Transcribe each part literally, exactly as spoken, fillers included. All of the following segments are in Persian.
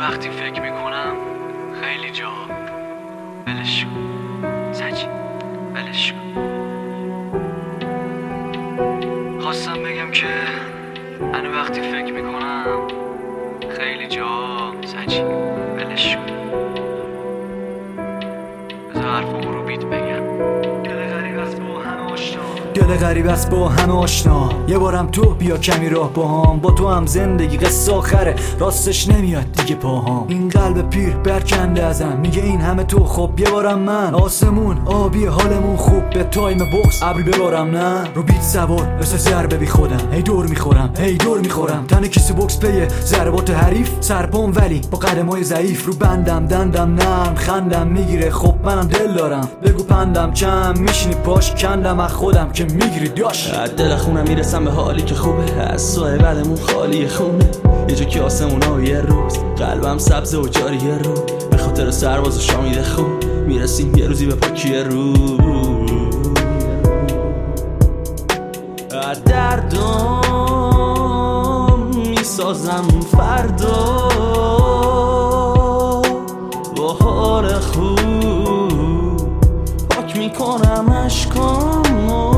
وقتی فکر میکنم خیلی جا بلش کن سجی بلش کن. خواستم بگم که من وقتی فکر میکنم خیلی جا سجی بلش کن. بذار حرفمو رو بیت بگم. دل غریب است با همه آشنا، دل غریب است با همه آشنا. یه بارم تو بیا کمی راه باهام، با تو هم زندگی قصه آخره، راستش نمیاد دیگه پاهام. این قلب پیر برکنده ازم میگه این همه تو، خب یه بارم من. آسمون آبی حالمون خوب، به تایم بوکس ابری ببارم نه. رو بیت سوار مثل ضربه بی خودم، هی دور میخورم هی دور میخورم. تن کسی بوکس پی ضربات حریف، سرپام ولی با قدمای ضعیف. رو بندم دندم نرم خندم میگیره، خب منم دل دارم. بگو پندم چم میشینی پاش کندم از خودم که میگیری داش. از دل خونم میرسم به حالی که خوبه، از سایه بعدمون خالی خونه. یه جا که آسمون ها یه روز قلبم سبز و جاری یه رو، به خاطر سرباز شامیده خون میرسیم یه روزی به پاکی رو. از دردم میسازم فردا با حال خوب، پاک میکنم عشقامو.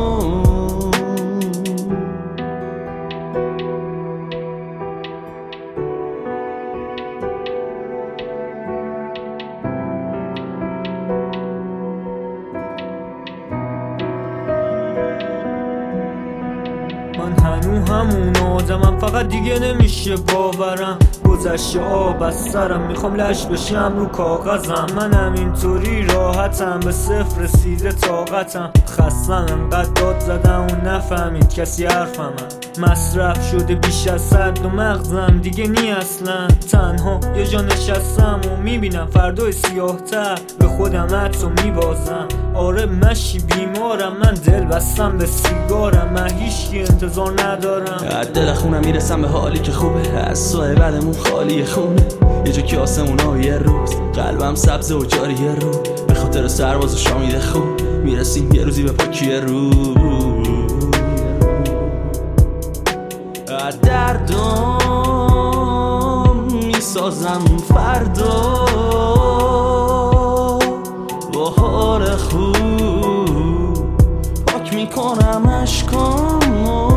من هنو همون آدمم، فقط دیگه نمیشه باورم. گذشته آب از سرم، میخوام لش بشم رو کاغذم. من همینطوری راحتم، به صفر رسیده طاقتم. خستم انقدر داد زدم و نفهمید کسی حرفمم. مصرف شده بیش از صد و مغزم دیگه نی اصلا. تنها یه جا نشستم و میبینم فردای سیاه تر، به خودم حتی میبازم. آره مشی بیمارم، من دل بستم به سیگارم. من هیچکی انتظار ندارم. از دل خونم میرسم به حالی که خوبه، از سایه بعدمون خالی خونه. یه جا که آسمون ها یه روز قلبم سبز و جاری یه رو، به خاطر سرباز شامیده خون میرسیم یه روزی به پاکی رو. از دردم میسازم فردا با حال خوب، پاک میکنم عشقامو.